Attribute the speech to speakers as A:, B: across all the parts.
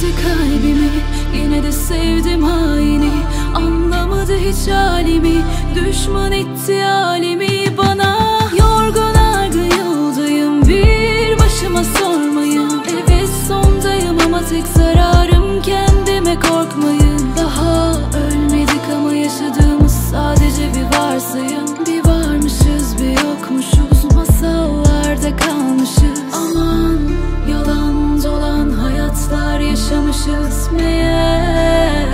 A: Kırdı kalbimi, yine de sevdim haini. Anlamadı hiç halimi, düşman etti halimi bana. Yorgun argın yoldayım, bir başıma sormayın. Evet sondayım ama tek zararım kendime, korkmayın. Daha ölmedik ama yaşadığımız sadece bir varsayım. Bir varmışız bir yokmuşuz, masallarda kalmışız. Aman yalan dolan hayatlar yaşamışız meğer.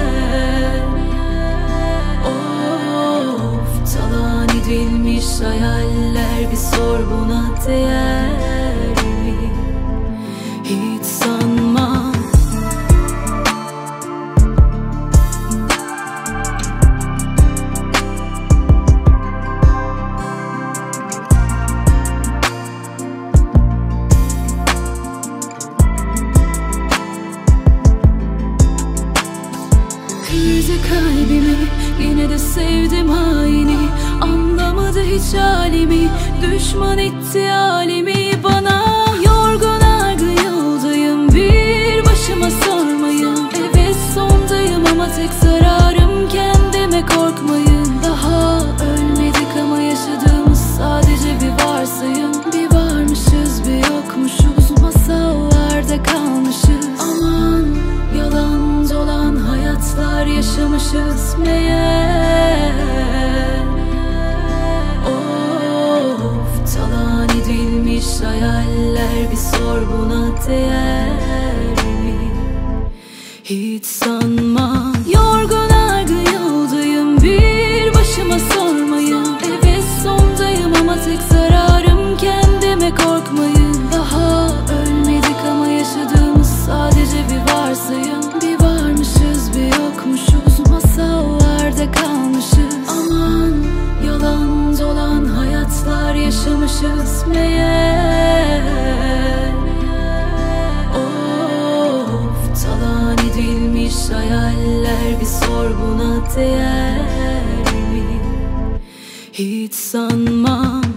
A: Of, talan edilmiş hayaller, bir sor buna değer mi? Hiç sanmam. Kırdı kalbimi, yine de sevdim haini. Anlamadı hiç halimi, düşman etti halimi bana. Yorgun argın yoldayım, bir başıma sormayın. Evet sondayım ama tek zararım kendime, korkmayın. Daha ölmedik ama yaşadığımız sadece bir varsayım. Bir varmışız bir yokmuşuz, masallarda kalmışız. Aman yalan dolan hayatlar yaşamışız meğer. Of, talan edilmiş hayaller, bir sor buna değer mi? Hiç sanmam. Yorgun argın yoldayım, bir başıma sormayın. Evet sondayım ama tek zararım kendime, korkmayın. Daha ölmedik ama yaşadığımız sadece bir varsayım. Bir varmışız bir yokmuşuz, masallarda kalmışız. Aman yalan dolan hayatlar yaşamışız meğer. Of, talan edilmiş hayaller, bir sor buna değer mi? Hiç sanmam.